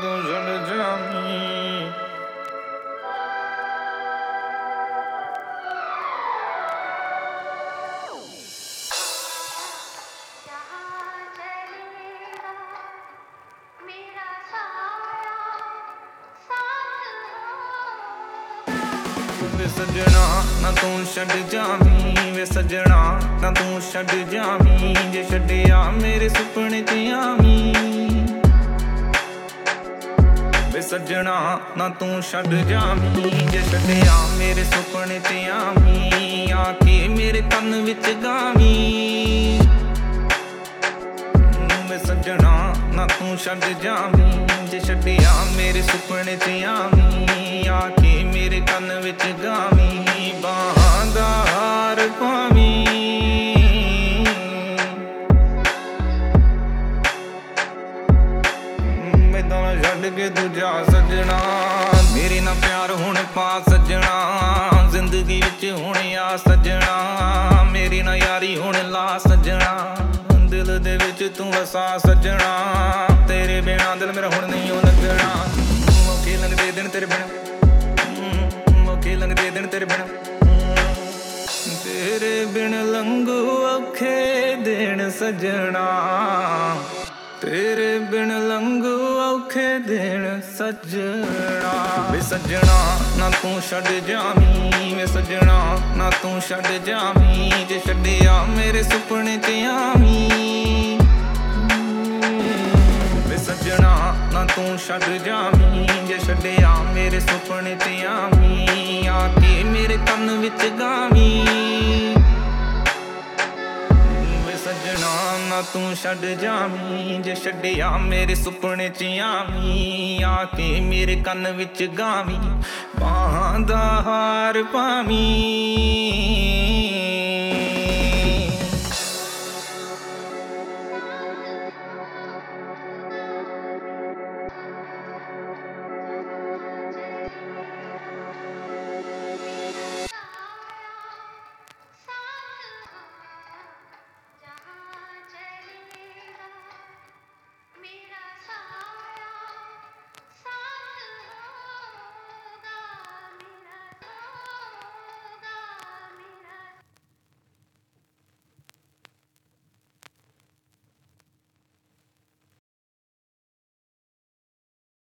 ਤੂੰ ਛੱਡ ਜਾਵੀਂ। ਵੇ ਸੱਜਣਾ ਨਾ ਤੂੰ ਛੱਡ ਜਾਵੀਂ, ਵੇ ਸੱਜਣਾ ਨਾ ਤੂੰ ਛੱਡ ਜਾਵੀਂ, ਜੇ ਛੱਡਿਆ ਮੇਰੇ ਸੁਪਨੇ ਤੇ ਆਵੀਂ। ਵੇ ਸੱਜਣਾ ਨਾ ਤੂੰ ਛੱਡ ਜਾਵੀਂ, ਜੇ ਛੱਡਿਆ ਮੇਰੇ ਸੁਪਨੇ ਤੇ ਆਵੀਂ, ਆ ਕੇ ਮੇਰੇ ਕੰਨ ਵਿੱਚ ਗਾਵੀਂ। ਵੇ ਸੱਜਣਾ ਨਾ ਤੂੰ ਛੱਡ ਜਾਵੀਂ, ਜੇ ਛੱਡਿਆ ਮੇਰੇ ਸੁਪਨੇ ਤੇ ਆਵੀਂ, ਆ ਕੇ ਮੇਰੇ ਕੰਨ ਵਿੱਚ ਗਾਵੀਂ। ਬਾਹਾਂ ਦਾ ਹਾਰ ਪਾਵੀਂ, ਮੈਦਾਂ ਨਾ ਛੱਡ ਕੇ ਤੂੰ ਜਾ ਸੱਜਣਾ, ਮੇਰੇ ਨਾਲ ਪਿਆਰ ਹੁਣ ਪਾ ਸੱਜਣਾ, ਜ਼ਿੰਦਗੀ ਵਿੱਚ ਹੁਣ ਆ ਸੱਜਣਾ, ਮੇਰੀ ਨਾਲ ਯਾਰੀ ਹੁਣ ਲਾ ਸੱਜਣਾ, ਦਿਲ ਦੇ ਵਿੱਚ ਤੂੰ ਵਸਾ ਸੱਜਣਾ, ਤੇਰੇ ਬਿਨਾ ਦਿਲ ਮੇਰਾ ਹੁਣ ਨਹੀਂ ਉਹ ਲੱਗਣਾ। ਮੌਕੇ ਲੰਘਦੇ ਦਿਨ ਤੇਰੇ ਬਿਨਾ, ਮੌਕੇ ਲੰਘਦੇ ਦਿਨ ਤੇਰੇ ਬਿਨਾ, ਤੇਰੇ ਬਿਨ ਲੰਘੂ ਔਖੇ ਦਿਨ ਸੱਜਣਾ, ਤੇਰੇ ਬਿਨ ਲੰਘੂ ਔਖੇ ਦਿਨ ਸੱਜਣਾ। ਵੇ ਸੱਜਣਾ ਨਾ ਤੂੰ ਛੱਡ ਜਾਵੀਂ, ਵੇ ਸੱਜਣਾ ਨਾ ਤੂੰ ਛੱਡ ਜਾਵੀਂ, ਜੇ ਛੱਡਿਆ ਮੇਰੇ ਸੁਪਨੇ ਤੇ ਆਵੀਂ। ਵੇ ਸੱਜਣਾ ਨਾ ਤੂੰ ਛੱਡ ਜਾਵੀਂ, ਜੇ ਛੱਡਿਆ ਮੇਰੇ ਸੁਪਨੇ ਤੇ ਆਵੀਂ, ਆ ਕੇ ਮੇਰੇ ਕੰਨ ਵਿੱਚ ਗਾਵੀਂ। ਸੱਜਣਾ ਨਾ ਤੂੰ ਛੱਡ ਜਾਵੀਂ, ਜੇ ਛੱਡਿਆ ਮੇਰੇ ਸੁਪਨੇ 'ਚ ਆਵੀਂ, ਆ ਕੇ ਮੇਰੇ ਕੰਨ ਵਿੱਚ ਗਾਵੀਂ। ਬਾਹਾਂ ਦਾ ਹਾਰ ਪਾਵੀਂ।